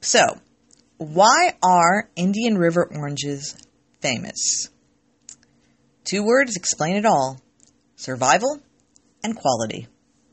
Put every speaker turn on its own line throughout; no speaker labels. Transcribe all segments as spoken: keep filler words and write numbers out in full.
So, why are Indian River oranges famous? Two words explain it all: survival and quality.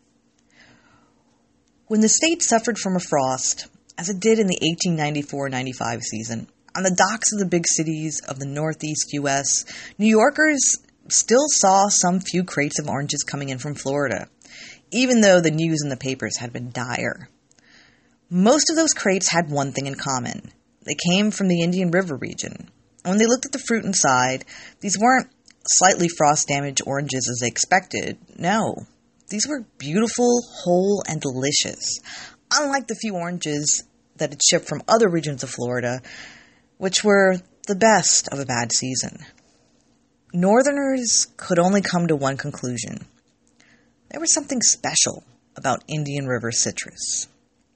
When the state suffered from a frost, as it did in the eighteen ninety-four ninety-five season, on the docks of the big cities of the Northeast U S, New Yorkers still saw some few crates of oranges coming in from Florida, even though the news in the papers had been dire. Most of those crates had one thing in common. They came from the Indian River region. And when they looked at the fruit inside, these weren't slightly frost-damaged oranges as they expected. No, these were beautiful, whole, and delicious, unlike the few oranges that had shipped from other regions of Florida, which were the best of a bad season. Northerners could only come to one conclusion. There was something special about Indian River citrus.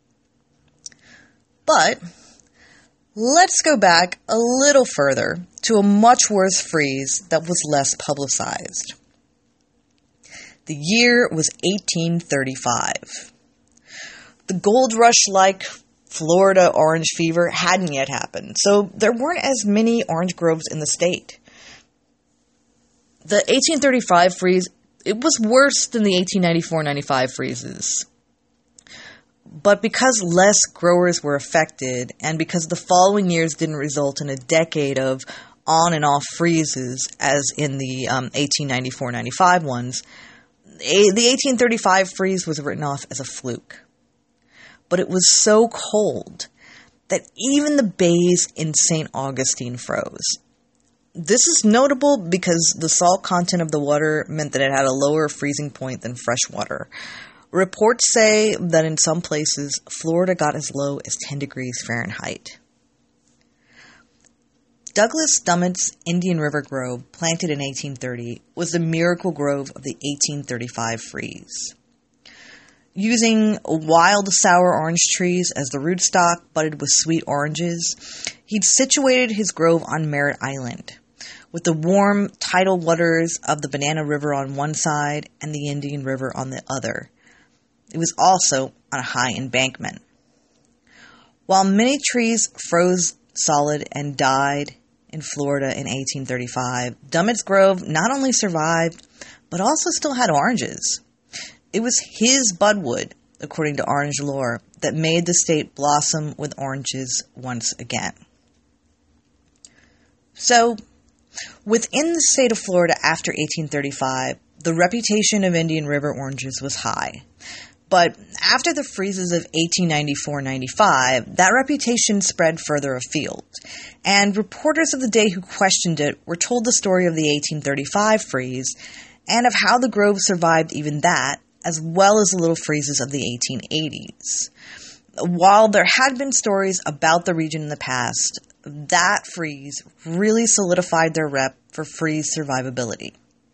But let's go back a little further to a much worse freeze that was less publicized. The year was eighteen thirty-five. The gold rush-like Florida orange fever hadn't yet happened, so there weren't as many orange groves in the state. The eighteen thirty-five freeze, it was worse than the eighteen ninety-four ninety-five freezes. But because less growers were affected, and because the following years didn't result in a decade of on and off freezes, as in the um, eighteen ninety-four ninety-five ones, a- the eighteen thirty-five freeze was written off as a fluke. But it was so cold that even the bays in Saint Augustine froze. This is notable because the salt content of the water meant that it had a lower freezing point than fresh water. Reports say that in some places, Florida got as low as ten degrees Fahrenheit. Douglas Dummett's Indian River Grove, planted in eighteen thirty, was the miracle grove of the eighteen thirty-five freeze. Using wild sour orange trees as the rootstock budded with sweet oranges, he'd situated his grove on Merritt Island, with the warm tidal waters of the Banana River on one side and the Indian River on the other. It was also on a high embankment. While many trees froze solid and died in Florida in eighteen thirty-five, Dummett's Grove not only survived, but also still had oranges. It was his budwood, according to orange lore, that made the state blossom with oranges once again. So, within the state of Florida after eighteen thirty-five, the reputation of Indian River oranges was high. But after the freezes of eighteen ninety-four ninety-five, that reputation spread further afield, and reporters of the day who questioned it were told the story of the eighteen thirty-five freeze and of how the grove survived even that, as well as the little freezes of the eighteen eighties. While there had been stories about the region in the past, that freeze really solidified their rep for freeze survivability.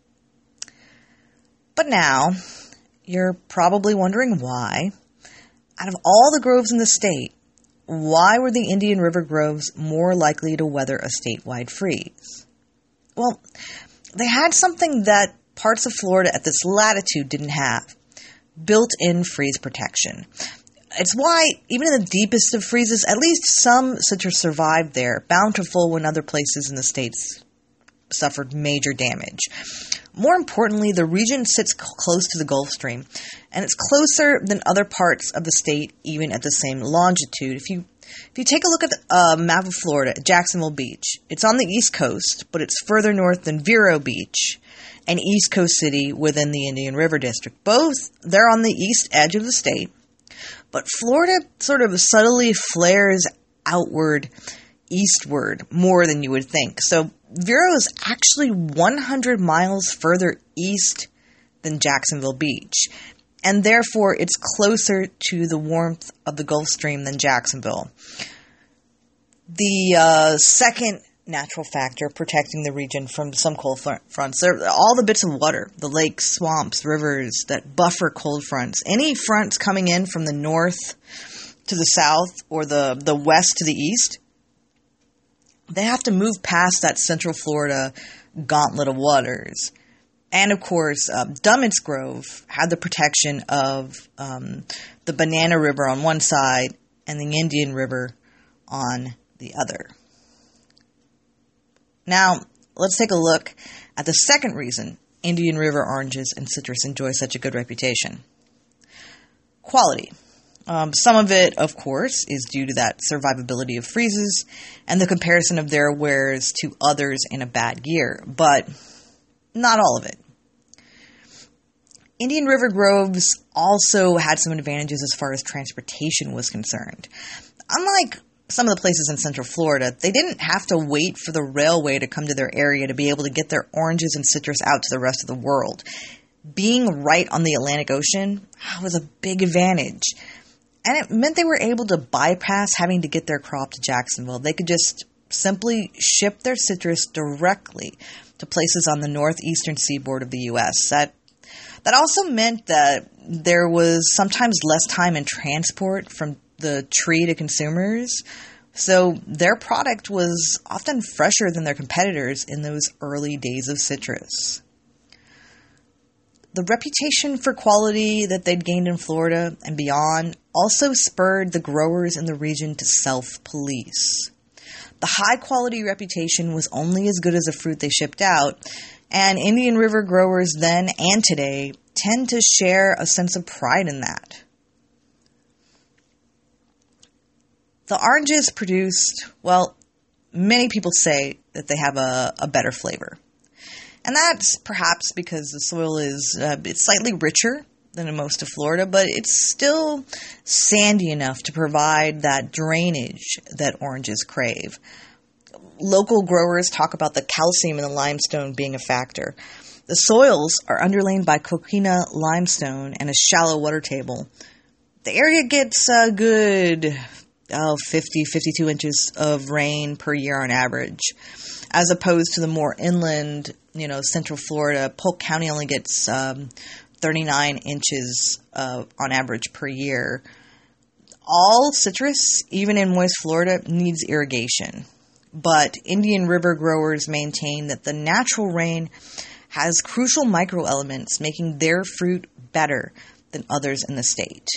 But now, you're probably wondering why, out of all the groves in the state, why were the Indian River groves more likely to weather a statewide freeze? Well, they had something that parts of Florida at this latitude didn't have: built-in freeze protection. It's why, even in the deepest of freezes, at least some citrus survived there, bountiful when other places in the states suffered major damage. More importantly, the region sits c- close to the Gulf Stream, and it's closer than other parts of the state, even at the same longitude. If you if you take a look at the uh, map of Florida, at Jacksonville Beach, it's on the East Coast, but it's further north than Vero Beach, an East Coast city within the Indian River District. Both, they're on the east edge of the state, but Florida sort of subtly flares outward, eastward, more than you would think. So Vero is actually one hundred miles further east than Jacksonville Beach, and therefore it's closer to the warmth of the Gulf Stream than Jacksonville. The uh, second natural factor protecting the region from some cold fronts are all the bits of water, the lakes, swamps, rivers that buffer cold fronts. Any fronts coming in from the north to the south or the, the west to the east, they have to move past that central Florida gauntlet of waters. And, of course, uh, Dummett's Grove had the protection of um, the Banana River on one side and the Indian River on the other. Now, let's take a look at the second reason Indian River oranges and citrus enjoy such a good reputation. Quality. Um, some of it, of course, is due to that survivability of freezes and the comparison of their wares to others in a bad year, but not all of it. Indian River groves also had some advantages as far as transportation was concerned. Unlike some of the places in Central Florida, they didn't have to wait for the railway to come to their area to be able to get their oranges and citrus out to the rest of the world. Being right on the Atlantic Ocean was a big advantage. And it meant they were able to bypass having to get their crop to Jacksonville. They could just simply ship their citrus directly to places on the northeastern seaboard of the U S. That that also meant that there was sometimes less time in transport from the tree to consumers. So their product was often fresher than their competitors in those early days of citrus. The reputation for quality that they'd gained in Florida and beyond also spurred the growers in the region to self-police. The high-quality reputation was only as good as the fruit they shipped out, and Indian River growers then and today tend to share a sense of pride in that. The oranges produced, well, many people say that they have a, a better flavor. And that's perhaps because the soil is uh, it's slightly richer than in most of Florida, but it's still sandy enough to provide that drainage that oranges crave. Local growers talk about the calcium in the limestone being a factor. The soils are underlain by coquina limestone and a shallow water table. The area gets a good oh, fifty, fifty-two inches of rain per year on average, as opposed to the more inland, you know, Central Florida. Polk County only gets um, thirty-nine inches uh, on average per year. All citrus, even in moist Florida, needs irrigation. But Indian River growers maintain that the natural rain has crucial microelements, making their fruit better than others in the state.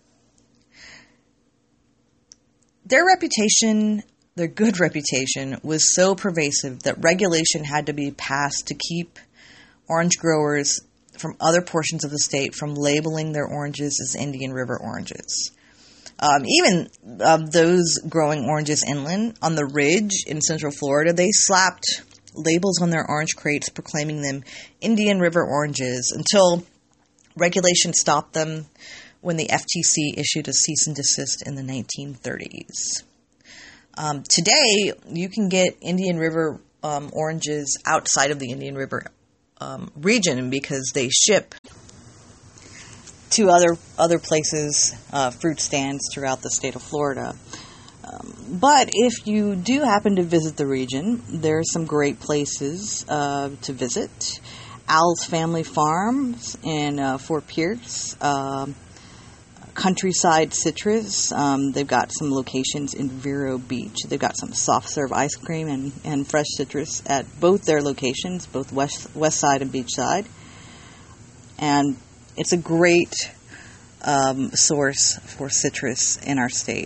Their reputation, their good reputation, was so pervasive that regulation had to be passed to keep orange growers from other portions of the state from labeling their oranges as Indian River oranges. Um, even uh, those growing oranges inland on the ridge in Central Florida, they slapped labels on their orange crates proclaiming them Indian River oranges until regulation stopped them when the F T C issued a cease and desist in the nineteen thirties. Um, today, you can get Indian River um, oranges outside of the Indian River um, region because they ship to other other places, uh, fruit stands throughout the state of Florida. Um, but if you do happen to visit the region, there are some great places uh, to visit. Al's Family Farms in uh, Fort Pierce, uh, Countryside Citrus. Um, they've got some locations in Vero Beach. They've got some soft serve ice cream and, and fresh citrus at both their locations, both west west side and beach side. And it's a great um, source for citrus in our state.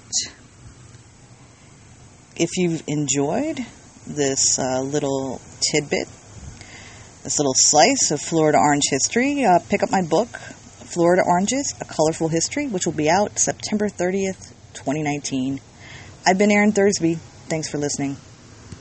If you've enjoyed this uh, little tidbit, this little slice of Florida orange history, uh, pick up my book, Florida Oranges, A Colorful History, which will be out September thirtieth, twenty nineteen. I've been Erin Thursby. Thanks for listening.